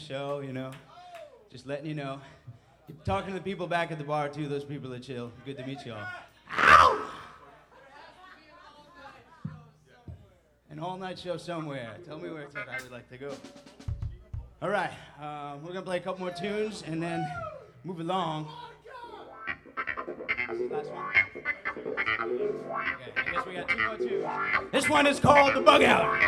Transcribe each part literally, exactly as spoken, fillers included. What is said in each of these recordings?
show, you know. Just letting you know. Talking to the people back at the bar, too. Those people are chill. Good to meet you all. Ow! An all-night show somewhere. Tell me where it's at. I would like to go. All right. Uh, we're going to play a couple more tunes and then move along. Last one. Okay, I guess we got two more tunes. This one is called The Bug Out.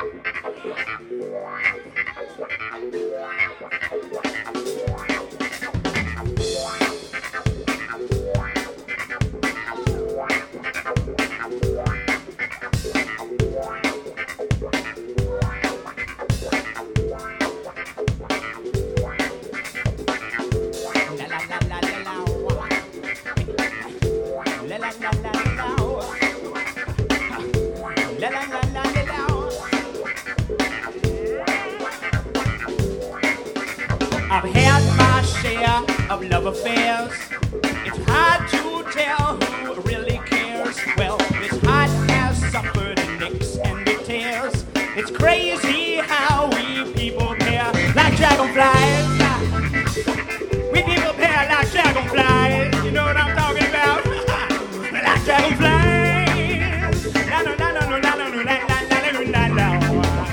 I've had my share of love affairs. It's hard to tell who really cares. Well, this heart has suffered nicks and tears. It's crazy how we people pair like dragonflies. We people pair like dragonflies. You know what I'm talking about? Like dragonflies. La la la la la la la la la la.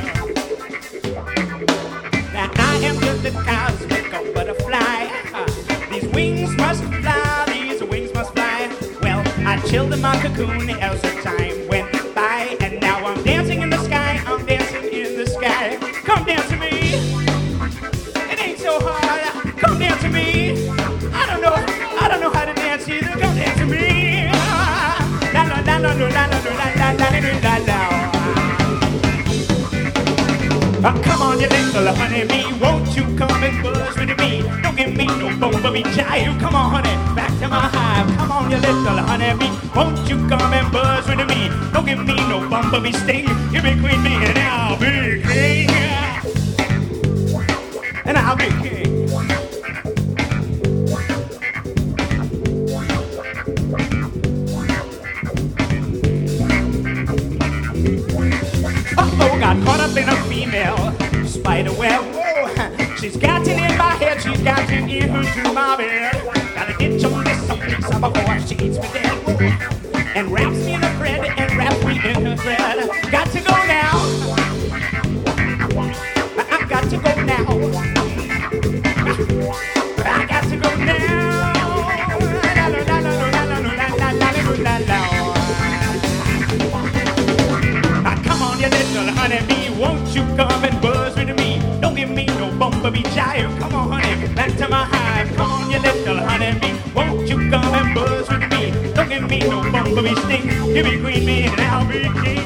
Now I am just a cosmic butterfly. These wings must fly. These wings must fly. Well, I chilled in my cocoon as the time went by, and now I'm dancing in the sky. I'm dancing in the sky. Come dance to me. It ain't so hard. Come dance to me. I don't know. I don't know how to dance either. Come dance to me. La la la la la la la la la la la. Oh, come on, you little honeybee, won't you come and buzz with me? Don't give me no bumblebee jive. Come on, honey, back to my hive. Come on, you little honeybee, won't you come and buzz with me? Don't give me no bumblebee sting. You be queen bee and I'll be king. And I'll be king. Uh-oh, got caught up in a female spider web. Whoa, she's got it in my head, she's got it into my bed. Gotta get some this some pizza before she eats me dead. Whoa. And wraps me in a thread and wraps me in a thread. Got to go now. I, I got to go now. I got to go now. La la la la la la la la la la la. Come on, you little honeybee, won't you come and buzz with me? Don't give me no bumblebee jive. Come on, honey, back to my hive. Come on, you little honeybee, won't you come and buzz with me? Don't give me no bumblebee sting. You be queen bee and I'll be king.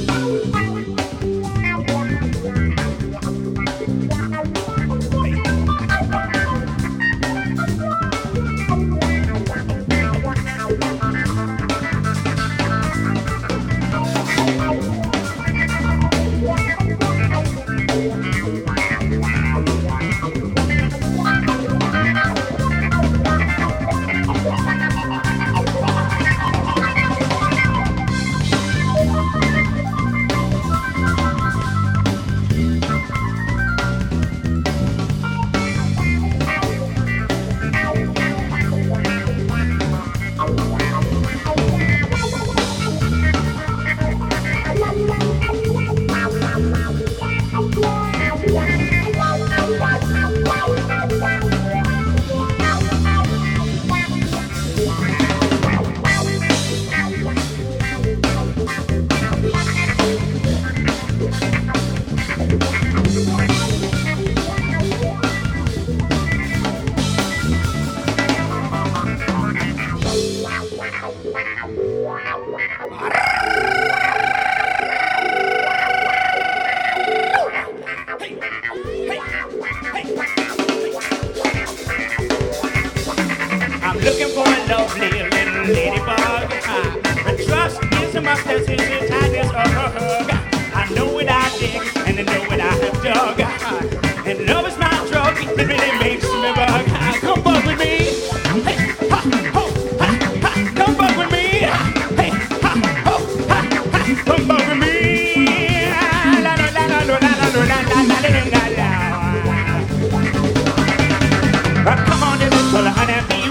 I'm looking for a lovely little ladybug. The trust is a must, as is the tightness of her hug. I know what I dig, and I know what I have dug. And love is my drug, it really makes me bug. Come bug with me. Hey, ha, ho, ha, ha, come bug with me. Hey, ha, ho, ha, ha, come bug with me. La la la la la la la la la la la la.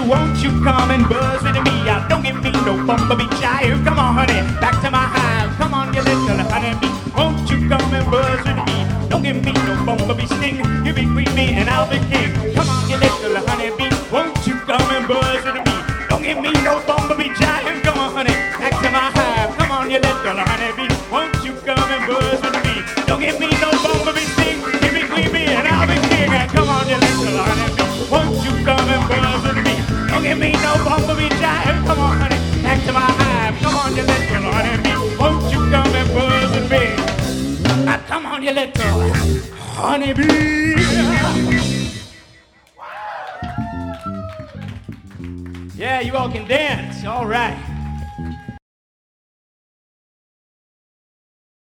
won't you come and buzz with me? Uh, don't give me no bumblebee jive. Come on, honey, back to my hive. Come on, you little honeybee. Won't you come and buzz with me? Don't give me no bumblebee sting. You be queen bee and I'll be king. Come on, you little honeybee. Won't you come and buzz with me? Don't give me no bumblebee jive. Come on, honey, back to my hive. Come on, you little honeybee. Won't you come and buzz with me? Don't give me no bumblebee sting. You be queen bee and I'll be king. Come on, you little honeybee. Won't you come and buzz with me? Don't give me no bumblebee jive. Come on, honey, back to my hive. Come on, you little honeybee. Won't you come and buzz with me? Now, come on, you little honeybee. Yeah, you all can dance. All right.